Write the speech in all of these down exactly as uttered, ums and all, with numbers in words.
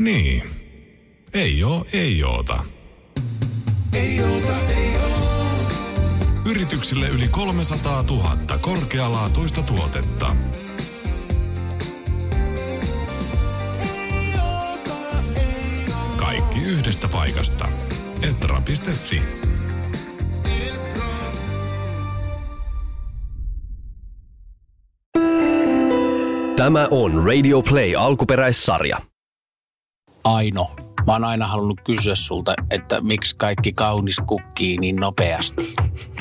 Niin. Ei oo, ei oota. Ei oota, ei oo. Yrityksille yli kolmesataatuhatta korkealaatuista tuotetta. Kaikki yhdestä paikasta. Etra piste fi. Tämä on Radio Play alkuperäissarja. Aino, mä oon aina halunnut kysyä sulta, että miksi kaikki kaunis kukkii niin nopeasti?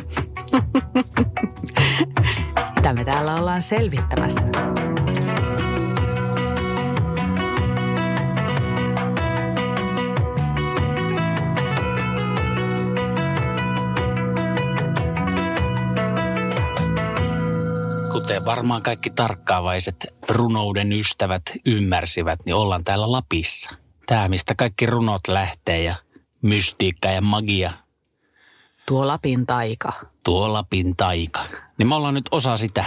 Sitä me täällä ollaan selvittämässä. Kuten varmaan kaikki tarkkaavaiset runouden ystävät ymmärsivät, niin ollaan täällä Lapissa. Tää, mistä kaikki runot lähtee ja mystiikka ja magia. Tuo Lapin taika. Tuo Lapin taika. Niin me ollaan nyt osa sitä.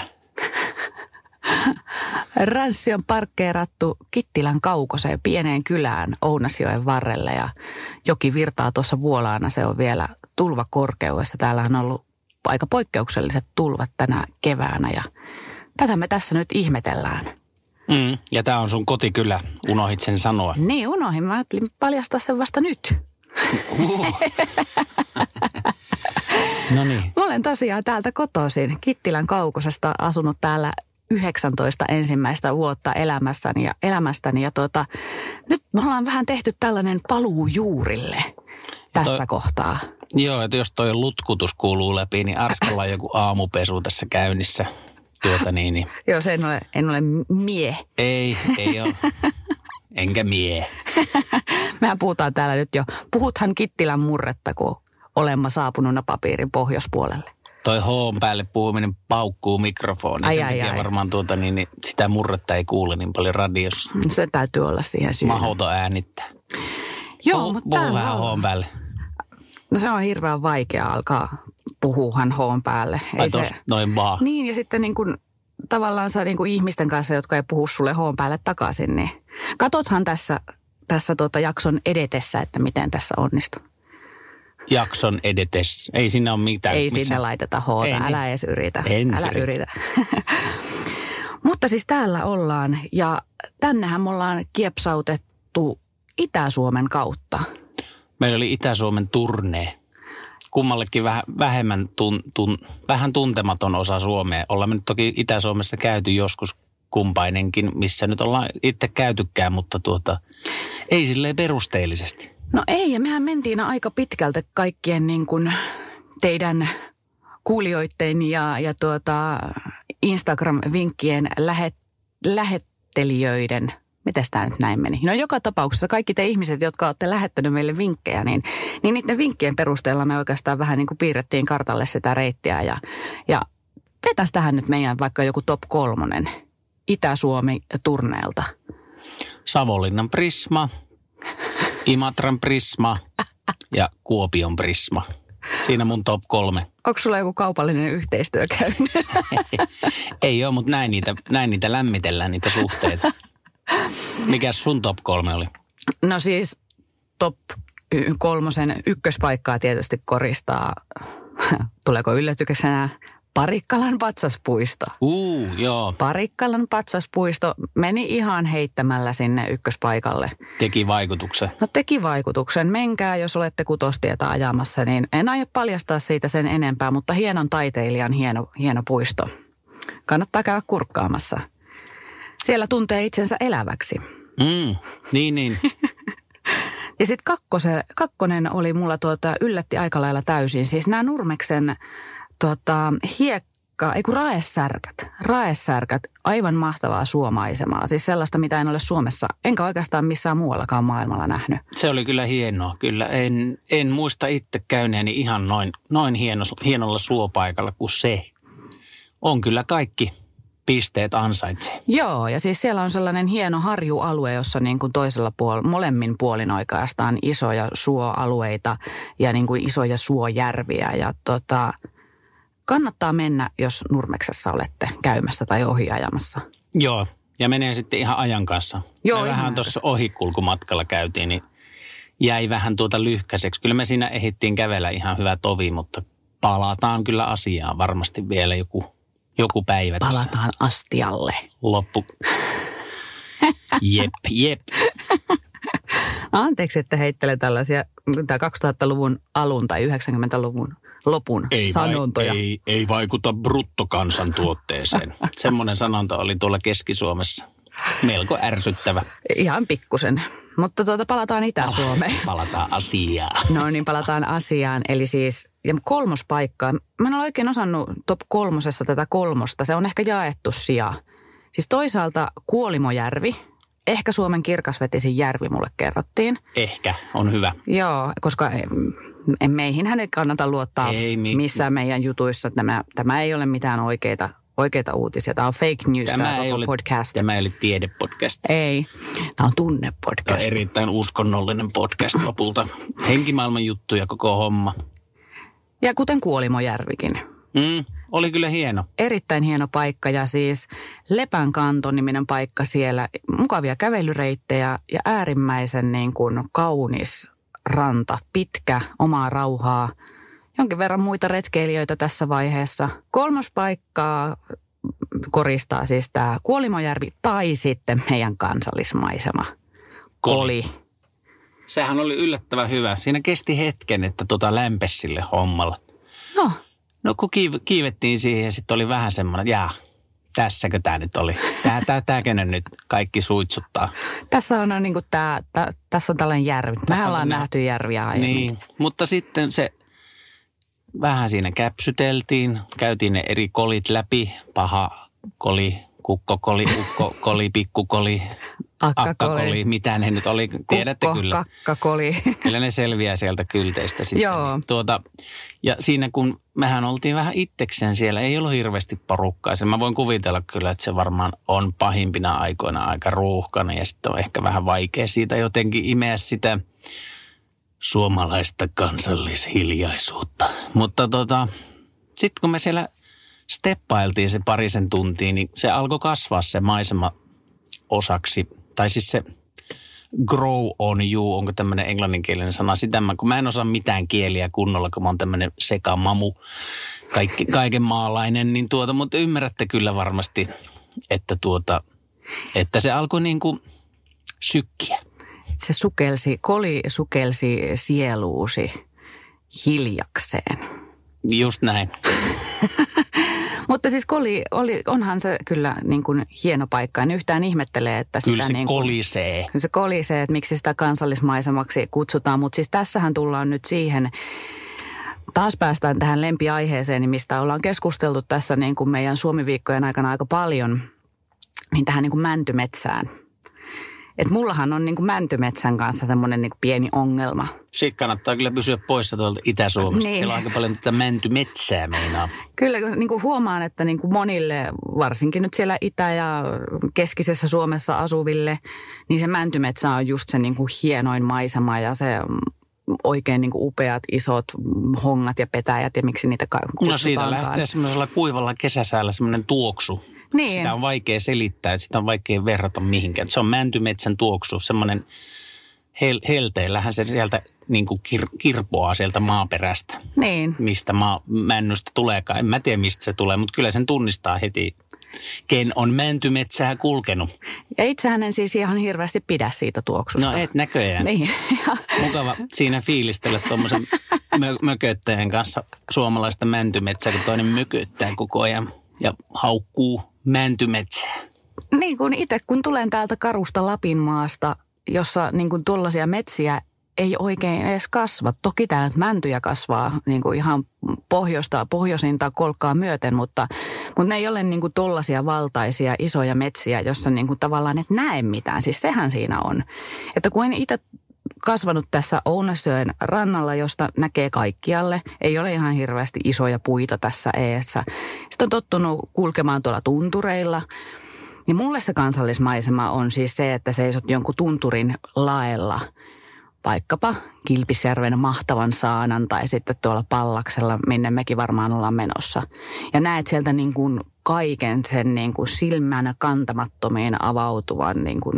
Ranssi on parkkeerattu Kittilän kaukoseen pieneen kylään Ounasjoen varrelle ja joki virtaa tuossa vuolaana. Se on vielä tulvakorkeudessa. Täällä on ollut aika poikkeukselliset tulvat tänä keväänä ja tätä me tässä nyt ihmetellään. Mm, ja tää on sun kotikylä, unohit sen sanoa. Niin, unohin. Mä ajattelin paljastaa sen vasta nyt. Uh. No niin. Mä olen tosiaan täältä kotoisin, Kittilän kaukosesta, asunut täällä yhdeksäntoista ensimmäistä vuotta elämässäni ja elämästäni. Ja tuota, nyt me ollaan vähän tehty tällainen paluu juurille tässä toi, kohtaa. Joo, että jos toi lutkutus kuuluu läpi, niin Arskalla on joku aamupesu tässä käynnissä. Tuota niin, niin. Joo, se en ole, en ole mie. Ei, ei ole. Enkä mie. Mehän puhutaan täällä nyt jo. Puhuthan Kittilän murretta, kun olemme saapunut napapiirin pohjoispuolelle. Toi H:n päälle puhuminen paukkuu mikrofoniin. Sen takia ai. varmaan tuota, niin, niin sitä murretta ei kuule niin paljon radiossa. Se täytyy olla siihen syynä. Mahdoton äänittää. Joo, Puhu, mutta puhu vähän H:n päälle. No se on hirveän vaikea alkaa puhuhan H:n päälle. Ai tosta noin vaan. Niin, ja sitten niin kuin tavallaan sä niin kuin ihmisten kanssa, jotka ei puhu sulle H:n päälle takaisin, niin katothan tässä, tässä tuota jakson edetessä, että miten tässä onnistuu. Jakson edetessä. Ei siinä ole mitään. Ei missä... sinne laiteta H:ta, ei, älä edes yritä. En älä yritä. yritä. Mutta siis täällä ollaan ja tännehän me ollaan kiepsautettu Itä-Suomen kautta. Meillä oli Itä-Suomen turnee. Kummallekin vähän, vähemmän tun, tun, vähän tuntematon osa Suomea. Ollaan me nyt toki Itä-Suomessa käyty joskus kumpainenkin, missä nyt ollaan itse käytykään, mutta tuota, ei silleen perusteellisesti. No ei, ja mehän mentiin aika pitkältä kaikkien niin kuin teidän kuulijoiden ja, ja tuota Instagram-vinkkien lähet, lähettelijöiden. Mites tämä nyt näin meni? No joka tapauksessa kaikki te ihmiset, jotka olette lähettänyt meille vinkkejä, niin, niin niiden vinkkien perusteella me oikeastaan vähän niin kuin piirrettiin kartalle sitä reittiä. Ja, ja vetäisi tähän nyt meidän vaikka joku top kolmonen Itä-Suomi turneelta. Savonlinnan Prisma, Imatran Prisma ja Kuopion Prisma. Siinä mun top kolme. Onko sulla joku kaupallinen yhteistyö käynyt? Ei ole, mutta näin niitä, näin niitä lämmitellään, niitä suhteita. Mikäs sun top kolme oli? No siis top kolmosen ykköspaikkaa tietysti koristaa, tuleeko yllätyksenä, Parikkalan patsaspuisto. Uu, joo. Parikkalan patsaspuisto meni ihan heittämällä sinne ykköspaikalle. Teki vaikutuksen. No teki vaikutuksen. Menkää, jos olette Kutostietä ajamassa, niin en aio paljastaa siitä sen enempää, mutta hienon taiteilijan hieno, hieno puisto. Kannattaa käydä kurkkaamassa. Siellä tuntee itsensä eläväksi. Mm, niin, niin. Ja sitten kakkonen oli mulla tuota, yllätti aika lailla täysin. Siis nämä Nurmeksen tuota, hiekka, ei kun raesärkät. Raesärkät, aivan mahtavaa suomaisemaa. Siis sellaista, mitä en ole Suomessa, enkä oikeastaan missään muuallakaan maailmalla nähnyt. Se oli kyllä hienoa. Kyllä en, en muista itse käyneeni ihan noin, noin hieno, hienolla suopaikalla kuin se. On kyllä kaikki pisteet ansaitsee. Joo, ja siis siellä on sellainen hieno harjualue, jossa niin kuin toisella puolella, molemmin puolin oikeastaan isoja suoalueita ja niin kuin isoja suojärviä. Ja tota, kannattaa mennä, jos Nurmeksessa olette käymässä tai ohiajamassa. Joo, Ja menee sitten ihan ajan kanssa. Joo, me vähän tuossa ohikulkumatkalla käytiin, niin jäi vähän tuota lyhkäiseksi. Kyllä me siinä ehdittiin kävellä ihan hyvä tovi, mutta palataan kyllä asiaan varmasti vielä joku, joku päivä tässä. Palataan astialle. Loppu. Jep, jep. Anteeksi, että heittelen tällaisia kaksituhattaluvun alun tai yhdeksänkymmentäluvun lopun ei sanontoja. Vai, ei, ei vaikuta bruttokansantuotteeseen. Semmoinen sanonta oli tuolla Keski-Suomessa. Melko ärsyttävä. Ihan pikkusen. Mutta tuota, palataan Itä-Suomeen. Oh, palataan asiaan. No niin, palataan asiaan. Eli siis ja kolmospaikkaa. Mä en ole oikein osannut top kolmosessa tätä kolmosta. Se on ehkä jaettu sija. Siis toisaalta Kuolimojärvi. Ehkä Suomen kirkasvetisin järvi mulle kerrottiin. Ehkä, on hyvä. Joo, koska meihin hänen kannata luottaa ei, mi- missään meidän jutuissa. Tämä, tämä ei ole mitään oikeita, oikeita uutisia. Tämä on fake news, tämä, tämä koko oli, podcast. Tämä ei ole tiedepodcast. Ei, tämä on tunnepodcast. Tämä on erittäin uskonnollinen podcast lopulta. Henkimaailman juttuja koko homma. Ja kuten Kuolimojärvikin. Mm, oli kyllä hieno. Erittäin hieno paikka ja siis Lepänkanto-niminen paikka siellä. Mukavia kävelyreittejä ja äärimmäisen niin kuin kaunis ranta. Pitkä, omaa rauhaa. Jonkin verran muita retkeilijöitä tässä vaiheessa. Kolmos paikkaa koristaa siis tämä Kuolimojärvi tai sitten meidän kansallismaisema. Koli. Koli. Sehän oli yllättävän hyvä. Siinä kesti hetken, että tota lämpesi sille hommalla. No. No kun kiiv- kiivettiin siihen ja sitten oli vähän semmoinen, että jaa, tässäkö tämä nyt oli? Tää, tää, tääkö ne nyt kaikki suitsuttaa? Tässä on, on niin kuin tää, tää, tässä on tällainen järvi. Mehän ollaan on nähty järviä aiemmin. Niin, mutta sitten se vähän siinä käpsyteltiin. Käytiin ne eri kolit läpi. Paha koli, kukkokoli, ukkokoli, pikkukoli, akkakoli. akkakoli. Mitä ne nyt oli, tiedätte Kukko, kyllä. kakkakoli. Kyllä ne selviää sieltä kylteistä sitten. Joo. Tuota, ja siinä kun mehän oltiin vähän itsekseen siellä, ei ollut hirveästi porukkaa. Mä voin kuvitella kyllä, että se varmaan on pahimpina aikoina aika ruuhkana ja sitten on ehkä vähän vaikea siitä jotenkin imeä sitä suomalaista kansallishiljaisuutta. Mutta tota, sitten kun me siellä steppailtiin se parisen tuntia, niin se alkoi kasvaa se maisema osaksi. Tai siis se grow on you, onko tämmöinen englanninkielinen sana. Sitä mä, kun mä en osaa mitään kieliä kunnolla, kun mä oon tämmöinen sekamamu, kaikki, kaiken maalainen, niin tuota, mutta ymmärrätte kyllä varmasti, että tuota, että se alkoi niin kuin sykkiä. Se sukelsi, koli sukelsi sieluusi hiljakseen. Just näin. Mutta siis koli, oli, onhan se kyllä niin kuin hieno paikka. En yhtään ihmettele, että sitä kyllä se niin kuin, kolisee. Kyllä se kolisee, että miksi sitä kansallismaisemaksi kutsutaan. Mutta siis tässähän tullaan nyt siihen, taas päästään tähän lempiaiheeseen, mistä ollaan keskusteltu tässä niin kuin meidän Suomi-viikkojen aikana aika paljon, niin tähän niin kuin mäntymetsään. Että mullahan on niin kuin mäntymetsän kanssa semmoinen niin kuin pieni ongelma. Sitten kannattaa kyllä pysyä poissa tuolta Itä-Suomesta. Niin. Siellä on aika paljon tätä mäntymetsää meinaa. Kyllä niin kuin huomaan, että niin kuin monille, varsinkin nyt siellä Itä- ja keskisessä Suomessa asuville, niin se mäntymetsä on just se niin kuin hienoin maisema ja se oikein niin kuin upeat isot hongat ja petäjät ja miksi niitä kutsutaankaan. No siitä lähtee semmoisella kuivalla kesäsäällä semmoinen tuoksu. Niin. Sitä on vaikea selittää, sitä on vaikea verrata mihinkään. Se on mäntymetsän tuoksu, semmoinen hel- helteillähän se sieltä niin kuin kir- kirpoaa sieltä maaperästä. Niin. Mistä maa- männystä tuleekaan. En mä tiedä, mistä se tulee, mutta kyllä sen tunnistaa heti, ken on mäntymetsää kulkenut. Ja itsehän en siis ihan hirveästi pidä siitä tuoksusta. No et näköjään. Niin. Mukava siinä fiilistellä tuommoisen mö- mököttäjän kanssa suomalaista mäntymetsää, kun toinen mököttää koko ajan ja haukkuu mäntymetsää. Niin kuin itse, kun tulen täältä karusta Lapinmaasta, jossa niin kuin tuollaisia metsiä ei oikein edes kasva. Toki täällä nyt mäntyjä kasvaa niin kuin ihan pohjoista, pohjoisinta kolkkaa myöten, mutta, mutta ne ei ole niin kuin tollaisia valtaisia isoja metsiä, jossa niin kuin tavallaan et näe mitään. Siis sehän siinä on. Että kun en itse kasvanut tässä Ounasjoen rannalla, josta näkee kaikkialle. Ei ole ihan hirveästi isoja puita tässä eessä. Sitten on tottunut kulkemaan tuolla tuntureilla. Niin mulle se kansallismaisema on siis se, että seisot jonkun tunturin laella, vaikkapa Kilpisjärven mahtavan saanan tai sitten tuolla Pallaksella, minne mekin varmaan ollaan menossa. Ja näet sieltä niin kuin kaiken sen niin kuin silmänä kantamattomiin avautuvan niin kuin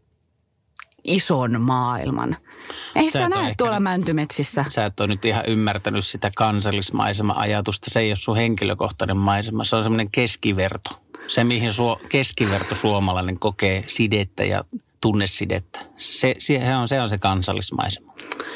ison maailman. Ei sitä näe tuolla nyt, mäntymetsissä. Sä et ole nyt ihan ymmärtänyt sitä kansallismaisema-ajatusta. Se ei ole sun henkilökohtainen maisema. Se on semmoinen keskiverto. Se, mihin suo, keskiverto suomalainen kokee sidettä ja tunnesidettä. Se, se, on, se on se kansallismaisema.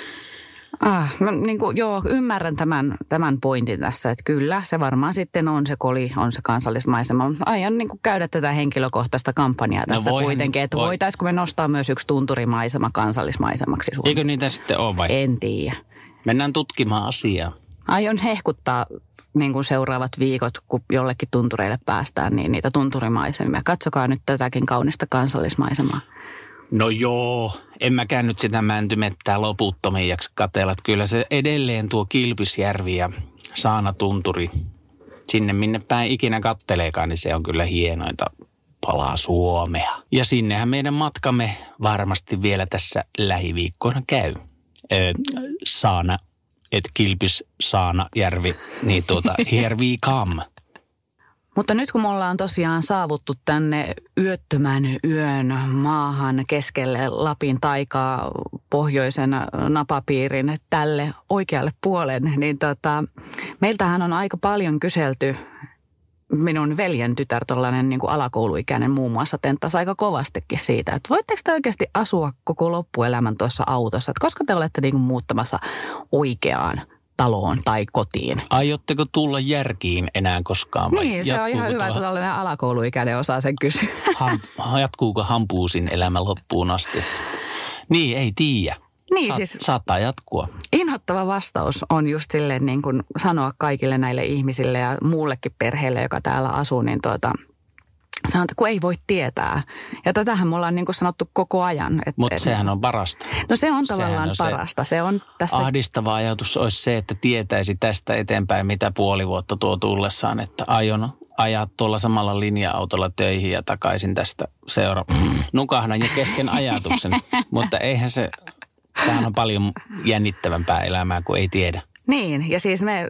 Ah, mä niin kuin, joo, ymmärrän tämän, tämän pointin tässä, että kyllä se varmaan sitten on se koli, on se kansallismaisema. Aion niin kuin käydä tätä henkilökohtaista kampanjaa tässä no kuitenkin, että voi. Voitaisiko me nostaa myös yksi tunturimaisema kansallismaisemaksi Suomessa. Eikö niitä sitten ole vai? En tiedä. Mennään tutkimaan asiaa. Aion hehkuttaa niin kuin seuraavat viikot, kun jollekin tuntureille päästään, niin niitä tunturimaisemia. Katsokaa nyt tätäkin kaunista kansallismaisemaa. No joo, en mäkään nyt sitä mäntymettää loputtomiin jaksa katsella. Kyllä se edelleen tuo Kilpisjärvi ja Saanatunturi, sinne minne päin ikinä katteleekaan, niin se on kyllä hienointa palaa Suomea. Ja sinnehän meidän matkamme varmasti vielä tässä lähiviikkoina käy. Öö, Saana, et Kilpis, Saana, Järvi, niin tuota, here we come. Mutta nyt kun me ollaan tosiaan saavuttu tänne yöttömän yön maahan keskelle Lapin taikaa pohjoisen napapiirin tälle oikealle puolen, niin tota, meiltähän on aika paljon kyselty, minun veljen tytär, tollainen niin kuin alakouluikäinen muun muassa, tenttasi aika kovastikin siitä, että voitteko te oikeasti asua koko loppuelämän tuossa autossa, että koska te olette niin kuin muuttamassa oikeaan taloon tai kotiin. Aiotteko tulla järkiin enää koskaan? Vai niin, se on ihan hyvä, että tällainen alakouluikäinen osaa sen kysyä. Ham, jatkuuko hampuusin elämä loppuun asti? Niin, ei tiedä. Niin, Saat, siis saattaa jatkua. Inhottava vastaus on just silleen niin kuin sanoa kaikille näille ihmisille ja muullekin perheelle, joka täällä asuu, niin tuota, sanotaan, kun ei voi tietää. Ja tätähän me ollaan niin kuin sanottu koko ajan. Mutta sehän on parasta. No se on tavallaan on parasta. Se, se on tässä ahdistava ajatus olisi se, että tietäisi tästä eteenpäin mitä puoli vuotta tuo tullessaan, että aion ajaa tuolla samalla linja-autolla töihin ja takaisin tästä seura. Nukahdan jo kesken ajatuksen, mutta eihän se, tämähän on paljon jännittävämpää elämää kuin ei tiedä. Niin, ja siis me,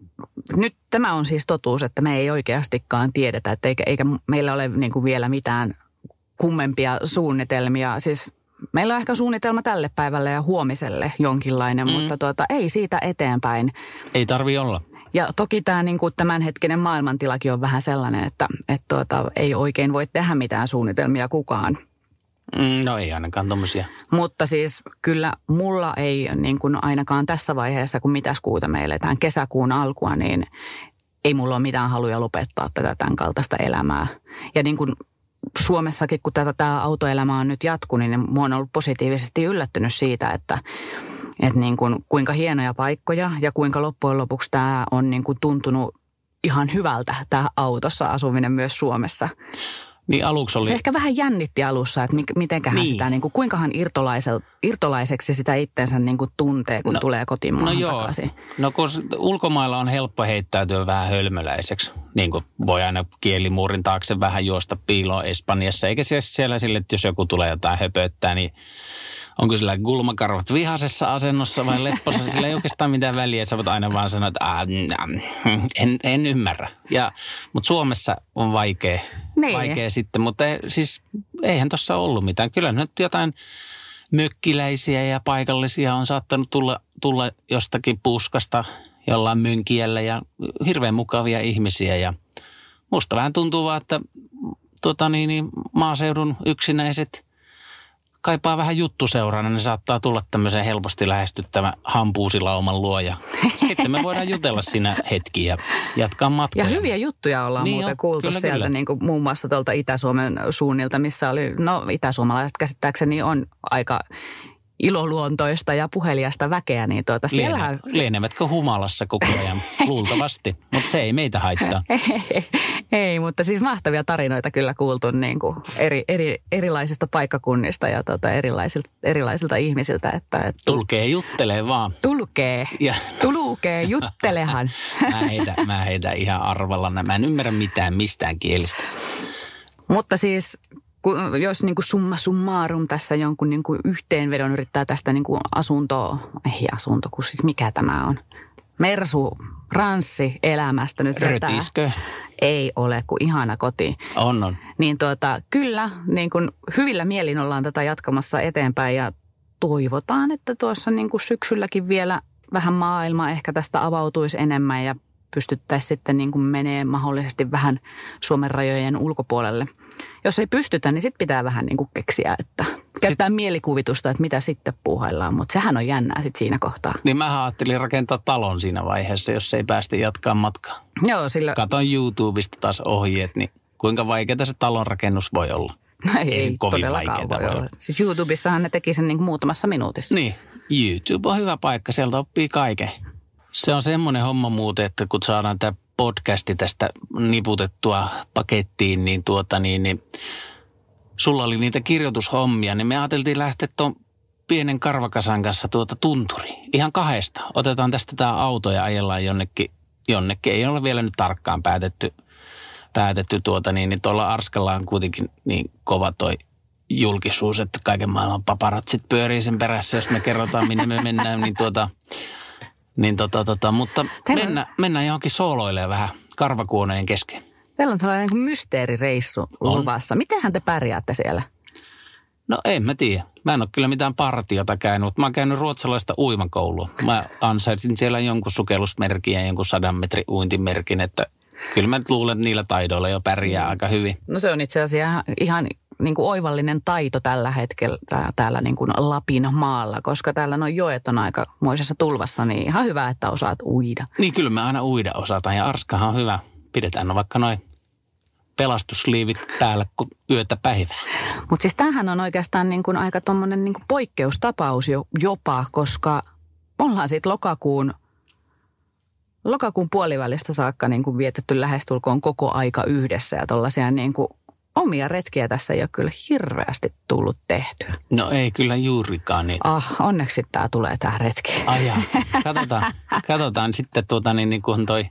nyt tämä on siis totuus, että me ei oikeastikaan tiedetä, että eikä, eikä meillä ole niin kuin vielä mitään kummempia suunnitelmia. Siis meillä on ehkä suunnitelma tälle päivälle ja huomiselle jonkinlainen, mm. mutta tuota, ei siitä eteenpäin. Ei tarvi olla. Ja toki tämä niin kuin tämänhetkinen maailmantilakin on vähän sellainen, että, että tuota, ei oikein voi tehdä mitään suunnitelmia kukaan. No ei ainakaan tommosia. Mutta siis kyllä mulla ei niin kuin ainakaan tässä vaiheessa, kun mitäs kuuta me eletään kesäkuun alkua, niin ei mulla ole mitään haluja lopettaa tätä tämän kaltaista elämää. Ja niin kuin Suomessakin, kun tätä tämä autoelämä on nyt jatkunut, niin mua on ollut positiivisesti yllättynyt siitä, että, että niin kuin kuinka hienoja paikkoja ja kuinka loppujen lopuksi tämä on niin kuin tuntunut ihan hyvältä tämä autossa asuminen myös Suomessa. Niin aluksi oli... Se ehkä vähän jännitti alussa, että mitenköhän niin. sitä, niin kuin, kuinkahan irtolaiseksi sitä itsensä niin kuin tuntee, kun no, tulee kotimaahan no takaisin. No kun ulkomailla on helppo heittäytyä vähän hölmöläiseksi, niin kuin voi aina kielimuurin taakse vähän juosta piiloon Espanjassa, eikä siellä sille, että jos joku tulee jotain höpöttää, niin onko sillä kulmakarvat vihaisessa asennossa vai leppossa, sillä ei oikeastaan mitään väliä. Sä voit aina vaan sanoa, että en, en ymmärrä. Ja, mutta Suomessa on vaikea, niin. vaikea sitten, mutta siis eihän tuossa ollut mitään. Kyllä nyt jotain mökkiläisiä ja paikallisia on saattanut tulla, tulla jostakin puskasta jollain mönkiällä ja hirveän mukavia ihmisiä. Ja musta vähän tuntuu vaan, että tota niin, niin, maaseudun yksinäiset kaipaa vähän juttuseurana, niin saattaa tulla tämmöisen helposti lähestyttävä hampuusilauman luo ja sitten me voidaan jutella siinä hetki ja jatkaa matkaa. Ja hyviä juttuja ollaan niin muuten on, kuultu kyllä, sieltä kyllä. Niin kuin muun muassa tuolta Itä-Suomen suunnilta, missä oli, no itäsuomalaiset käsittääkseni on aika iloluontoista ja puheliasta väkeä, niin tuota siellähän... Liene, lienevätkö humalassa koko ajan? Luultavasti, mutta se ei meitä haittaa. ei, ei, mutta siis mahtavia tarinoita kyllä kuultu niin kuin eri, eri, erilaisista paikkakunnista ja tuota erilaisilta, erilaisilta ihmisiltä. Että, että tulkee juttelee vaan. Tulkee, ja. tulukee, juttelehan. mä, heitä, mä heitä ihan arvalla. Mä en ymmärrä mitään mistään kielistä. Mutta siis... Jos niin kuin summa summarum tässä jonkun niin kuin yhteenvedon yrittää tästä niin kuin asunto, ei asunto, kun siis mikä tämä on? Mersu ranssi elämästä nyt vetää. Rötiskö? Ei ole, kuin ihana koti. On, on. Niin tuota, kyllä, niin kuin hyvillä mielin ollaan tätä jatkamassa eteenpäin ja toivotaan, että tuossa niin kuin syksylläkin vielä vähän maailma ehkä tästä avautuisi enemmän ja pystyttäisiin sitten niin kuin menee mahdollisesti vähän Suomen rajojen ulkopuolelle. Jos ei pystytä, niin sitten pitää vähän niin kuin keksiä, että käyttää sit mielikuvitusta, että mitä sitten puuhaillaan, mutta sehän on jännää sitten siinä kohtaa. Niin mä ajattelin rakentaa talon siinä vaiheessa, jos ei päästä jatkaa matkaa. Joo, sillä... Katon YouTubesta taas ohjeet, niin kuinka vaikeaa se talon rakennus voi olla? No ei, ei ei todellakaan voi olla. Siis YouTubessahan ne teki sen niin kuin muutamassa minuutissa. Niin, YouTube on hyvä paikka, sieltä oppii kaiken. Se on semmoinen homma muuten, että kun saadaan tämä podcasti tästä niputettua pakettiin, niin tuota niin, niin sulla oli niitä kirjoitushommia, niin me ajateltiin lähteä tuon pienen karvakasan kanssa tuota tunturiin. Ihan kahdesta. Otetaan tästä tämä auto ja ajellaan jonnekin, jonnekin. Ei ole vielä nyt tarkkaan päätetty, päätetty tuota niin, niin tuolla Arskalla on kuitenkin niin kova toi julkisuus, että kaiken maailman paparatsit pyörii sen perässä, jos me kerrotaan, minne me mennään, niin tuota... Niin tota, tota, mutta mennä, mennään johonkin sooloilemaan vähän karvakuoneen kesken. Teillä on sellainen niin mysteerireissu luvassa. Mitenhän te pärjäätte siellä? No en mä tiedä. Mä en ole kyllä mitään partiota käynyt, mutta mä oon käynyt ruotsalaista uimakoulua. Mä ansaitsin siellä jonkun sukellusmerkin ja jonkun sadan metrin uintimerkin, että kyllä mä nyt luulen, että niillä taidoilla jo pärjää aika hyvin. No se on itse asiassa ihan niin kuin oivallinen taito tällä hetkellä täällä niin kuin Lapin maalla, koska täällä nuo joet on aikamoisessa tulvassa, niin ihan hyvä, että osaat uida. Niin kyllä me aina uida osataan ja Arskahan on hyvä. Pidetään no vaikka noin pelastusliivit päällä yötä päivää. Mutta siis tämähän on oikeastaan niin kuin aika tommonen niin kuin poikkeustapaus jo, jopa, koska ollaan siitä lokakuun, lokakuun puolivälistä saakka niin kuin vietetty lähestulkoon koko aika yhdessä ja tollaisia niin kuin omia retkiä tässä ei ole kyllä hirveästi tullut tehtyä. No ei kyllä juurikaan niin. Ah, onneksi tämä tulee tämä retki. Ai jaa. Katsotaan, katsotaan sitten tuota niin, niin kuin toi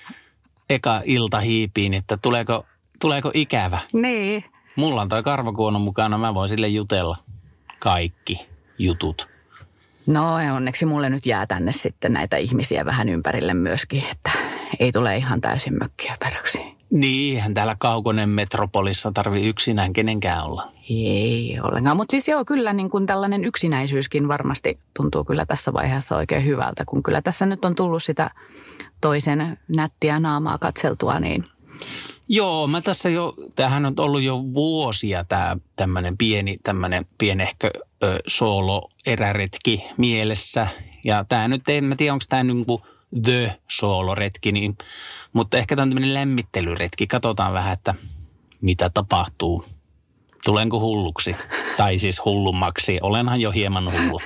eka ilta hiipiin, että tuleeko, tuleeko ikävä. Niin. Mulla on toi karvakuono mukana, mä voin sille jutella kaikki jutut. No ja onneksi mulle nyt jää tänne sitten näitä ihmisiä vähän ympärille myöskin, että ei tule ihan täysin mökkiä peräksi. Niin, eihän täällä kaukonen metropolissa tarvitse yksinään kenenkään olla. Ei ollenkaan, mutta siis joo, kyllä niin kuin tällainen yksinäisyyskin varmasti tuntuu kyllä tässä vaiheessa oikein hyvältä, kun kyllä tässä nyt on tullut sitä toisen nättiä naamaa katseltua, niin... Joo, mä tässä jo, tämähän on ollut jo vuosia tämä tämmöinen pieni, tämmöinen pienehkö ö, solo-eräretki mielessä. Ja tämä nyt, en mä tiedä, onko tämä niin kuin the solo-retki, niin, mutta ehkä tämä on tämmöinen lämmittelyretki. Katsotaan vähän, että mitä tapahtuu. Tulenko hulluksi? Tai siis hullummaksi. Olenhan jo hieman hullu.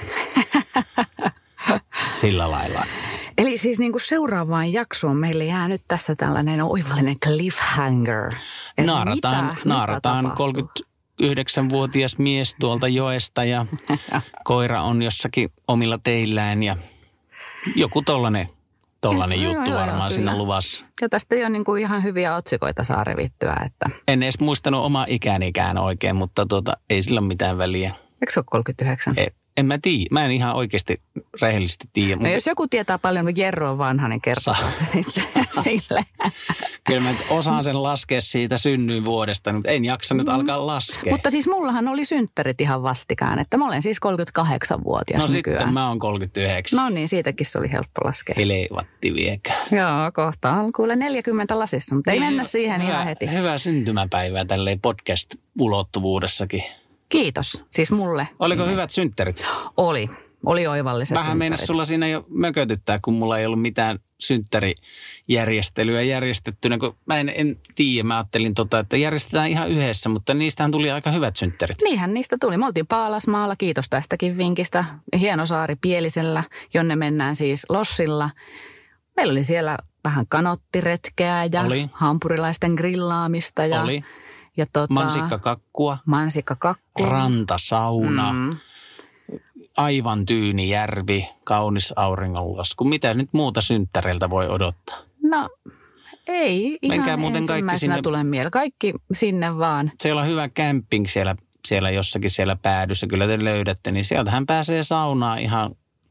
Sillä lailla. Eli siis niin kuin seuraavaan jaksoon meille jää nyt tässä tällainen oivallinen cliffhanger. Naarataan, mitä, naarataan mitä kolmekymmentäyhdeksänvuotias mies tuolta joesta ja koira on jossakin omilla teillään ja joku tollainen, tollainen joo, juttu joo, varmaan joo, siinä kyllä. luvassa. Ja tästä ei ole niin kuin ihan hyviä otsikoita saa revittyä. Että... En edes muistanut omaa ikänikään oikein, mutta tuota, ei sillä ole mitään väliä. Eikö se ole kolmekymmentäyhdeksän? Ei. En mä tiedä. Mä en ihan oikeasti rehellisesti tiedä. No mutta... jos joku tietää paljonko Jerro on vanha, niin kertoo se sitten sille. Kyllä mä osaan sen laskea siitä synnyin vuodesta, mutta en jaksa nyt alkaa laskea. Mutta siis mullahan oli synttärit ihan vastikään, että mä olen siis kolmekymmentäkahdeksanvuotias no nykyään. No sitten mä oon kolmekymmentäyhdeksän. No niin, siitäkin se oli helppo laskea. Helevatti viekää. Joo, kohta on kuule neljäkymmentä lasissa, mutta ei Niin, mennä siihen hyvä, ihan heti. Hyvää syntymäpäivää tälleen podcast-ulottuvuudessakin. Kiitos, siis mulle. Oliko hyvät synttärit? Oli, oli oivalliset Vähän meinas sulla siinä jo mökötyttää, kun mulla ei ollut mitään synttärijärjestelyä järjestettynä, kun mä en, en tiedä, mä ajattelin tota, että järjestetään ihan yhdessä, mutta niistähän tuli aika hyvät synttärit. Niinhän niistä tuli. Me oltiin Paalasmaalla, kiitos tästäkin vinkistä. Hieno saari Pielisellä, jonne mennään siis lossilla. Meillä oli siellä vähän kanottiretkeä ja oli. hampurilaisten grillaamista ja... Oli. Ja tota, mansikkakakkua. Mansikkakakkua. Rantasauna. Mm. Aivan tyyni järvi, kaunis auringonlasku. Mitä nyt muuta synttäreiltä voi odottaa? No ei Menkää ihan muuten kaikki sinne. Tulee mieleen. Kaikki sinne vaan. Siellä on hyvä camping siellä, siellä jossakin siellä päädyssä. Kyllä te löydätte, niin sieltähän pääsee saunaan ihan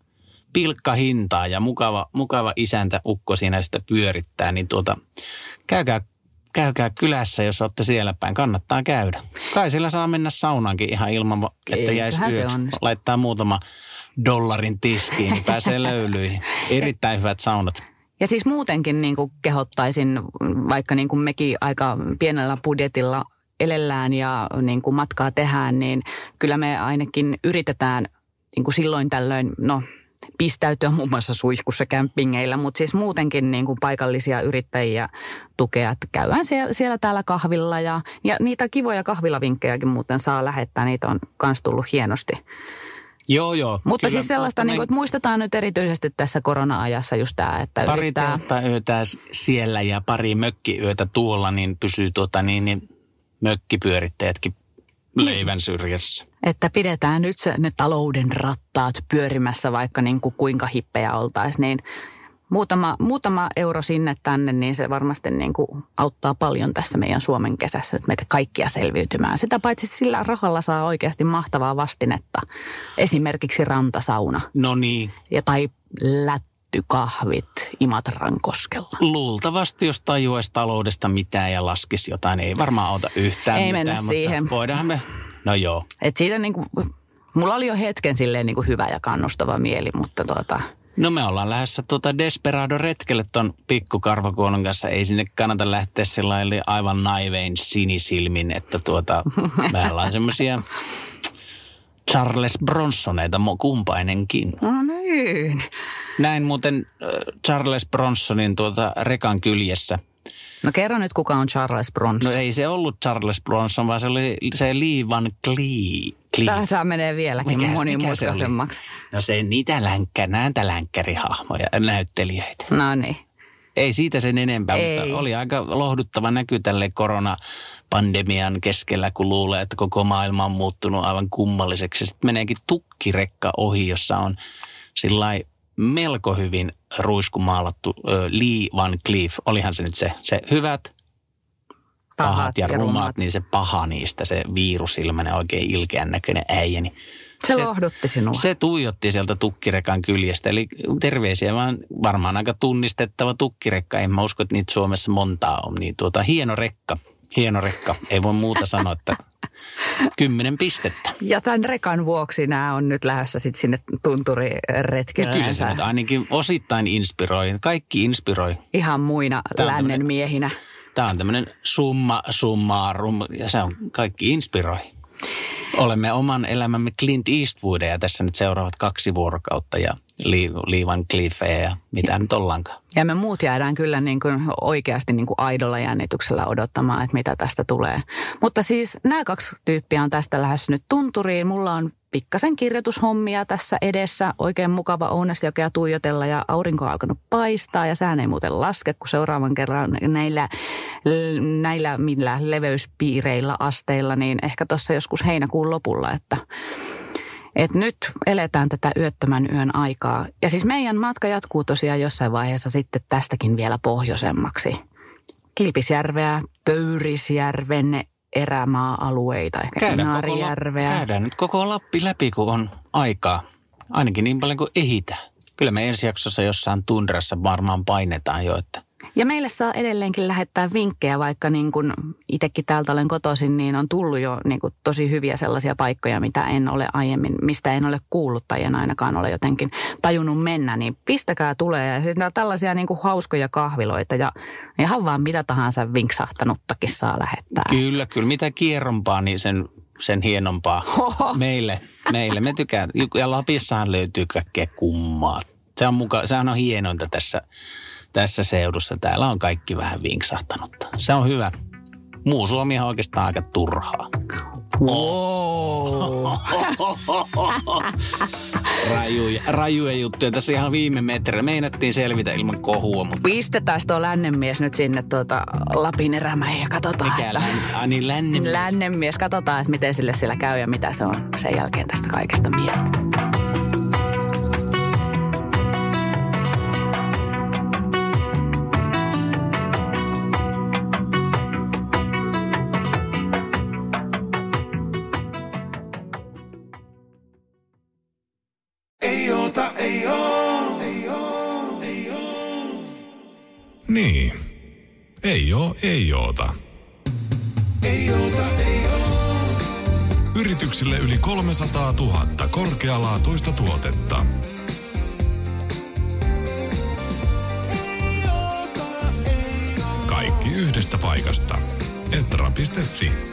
pilkkahintaa ja mukava, mukava isäntä ukko siinä sitä pyörittää, niin tuota, käykää, käykää kylässä, jos olette siellä päin. Kannattaa käydä. Kai sillä saa mennä saunaankin ihan ilman, että jäisi yöksi. Laittaa muutama dollarin tiskiin, niin pääsee löylyihin. Erittäin hyvät saunat. Ja siis muutenkin niin kuin kehottaisin, vaikka niin kuin mekin aika pienellä budjetilla elellään ja niin kuin matkaa tehdään, niin kyllä me ainakin yritetään niin kuin silloin tällöin, no pistäytyä muun muassa suihkussa kämpingeillä, mutta siis muutenkin niin kuin paikallisia yrittäjiä tukea, että käydään siellä, siellä täällä kahvilla ja, ja niitä kivoja kahvilavinkkejäkin muuten saa lähettää, niitä on myös tullut hienosti. Joo, joo. Mutta kyllä, siis sellaista, niin kuin, että muistetaan nyt erityisesti tässä korona-ajassa just tämä, että pari yrittää... teltta yötä siellä ja pari mökkiyötä tuolla, niin pysyy tuota niin, niin mökkipyörittäjätkin leivän syrjässä. Että pidetään nyt se, ne talouden rattaat pyörimässä, vaikka niin kuin kuinka hippejä oltaisiin, niin muutama, muutama euro sinne tänne, niin se varmasti niin kuin auttaa paljon tässä meidän Suomen kesässä, että meitä kaikkia selviytymään. Sitä paitsi sillä rahalla saa oikeasti mahtavaa vastinetta. Esimerkiksi rantasauna. No niin. Ja tai lättykahvit Imatran koskella. Luultavasti, jos tajuaisi taloudesta mitään ja laskisi jotain, ei varmaan auta yhtään ei mitään. Ei mennä siihen. Voidaanhan me, no joo. Et siitä niin kuin, mulla oli jo hetken silleen niin kuin hyvä ja kannustava mieli, mutta tuota... No me ollaan lähdössä tuota Desperado-retkelle ton pikkukarvakuonon kanssa. Ei sinne kannata lähteä sellainen aivan naivein sinisilmin, että tuota, me ollaan semmoisia Charles Bronsoneita kumpainenkin. No niin. Näin muuten Charles Bronsonin tuota rekan kyljessä. No kerro nyt, kuka on Charles Bronson. No ei se ollut Charles Bronson, vaan se oli se Lee Van Cleef. Tämä menee vieläkin mikä, monimutkaisemmaksi. Mikä no se niitä länkkä, näitä länkkärihahmoja, näyttelijöitä. No niin. Ei siitä sen enempää, ei. Mutta oli aika lohduttava näky tälle koronapandemian keskellä, kun luulee, että koko maailma on muuttunut aivan kummalliseksi. Sitten meneekin tukkirekka ohi, jossa on sillai melko hyvin ruiskumaalattu ö, Lee Van Cleef. Olihan se nyt se, se hyvät, pahat, pahat ja, ja rumat, rumat, niin se paha niistä, se viirusilmäinen, oikein ilkeän näköinen äijä. Niin se, se lohdutti sinua. Se tuijotti sieltä tukkirekan kyljestä. Eli terveisiä, vaan varmaan aika tunnistettava tukkirekka. En mä usko, että niitä Suomessa montaa on. Niin tuota, hieno rekka, hieno rekka. Ei voi muuta sanoa, että kymmenen pistettä. Ja tämän rekan vuoksi nämä on nyt lähdössä sitten sinne tunturiretkelle. No kyllä se nyt ainakin osittain inspiroi. Kaikki inspiroi. Ihan muina lännen miehinä. Tämä on tämmöinen summa summarum ja se on kaikki inspiroi. Olemme oman elämämme Clint Eastwoodia tässä nyt seuraavat kaksi vuorokautta ja Lee Van Cleefejä ja mitä nyt ollaankaan. Ja me muut jäädään kyllä niin kuin oikeasti niin kuin aidolla jännityksellä odottamaan, että mitä tästä tulee. Mutta siis nämä kaksi tyyppiä on tästä lähdössä nyt tunturiin. Mulla on pikkasen kirjoitushommia tässä edessä. Oikein mukava Ounasjokea tuijotella ja aurinko on alkanut paistaa ja sään ei muuten laske, kun seuraavan kerran näillä, näillä millä leveyspiireillä asteilla, niin ehkä tuossa joskus heinäkuun lopulla, että Et nyt eletään tätä yöttömän yön aikaa. Ja siis meidän matka jatkuu tosiaan jossain vaiheessa sitten tästäkin vielä pohjoisemmaksi. Kilpisjärveä, Pöyrisjärven erämaa-alueita, ehkä käydään Inaarijärveä. Koko, käydään nyt koko Lappi läpi, kun on aikaa. Ainakin niin paljon kuin ehitään. Kyllä me ensi jaksossa jossain tundrassa varmaan painetaan jo, että... Ja meille saa edelleenkin lähettää vinkkejä, vaikka niin kuin itsekin täältä olen kotoisin, niin on tullut jo niin kuin tosi hyviä sellaisia paikkoja, mitä en ole aiemmin, mistä en ole kuullut tai en ainakaan ole jotenkin tajunnut mennä, niin pistäkää tulee. Ja siis tällaisia niin kuin hauskoja kahviloita ja ihan vaan mitä tahansa vinksahtanuttakin saa lähettää. Kyllä, kyllä. Mitä kierrompaa, niin sen, sen hienompaa meille. Meille. Me tykkään. Ja Lapissahan löytyy kaikkea kummaa. Se on muka, sehän on hienointa tässä... Tässä seudussa täällä on kaikki vähän vinksahtanutta. Se on hyvä. Muu Suomi on oikeastaan aika turhaa. Wow. rajuja, rajuja juttuja. Tässä ihan viime metrillä. Meinattiin selvitä ilman kohua. Mutta... Pistetään tuo lännenmies nyt sinne tuota Lapin erämäihin ja katsotaan. Mikä että... län... ah, niin lännenmies? Lännenmies. Katsotaan, että miten sille siellä käy ja mitä se on sen jälkeen tästä kaikesta mieltä. Ei oota, ei oo. Niin. Ei oo, ei oota. Ei oota, ei oo. Yrityksille yli kolmesataatuhatta korkealaatuista tuotetta. Kaikki yhdestä paikasta. Etra piste fi.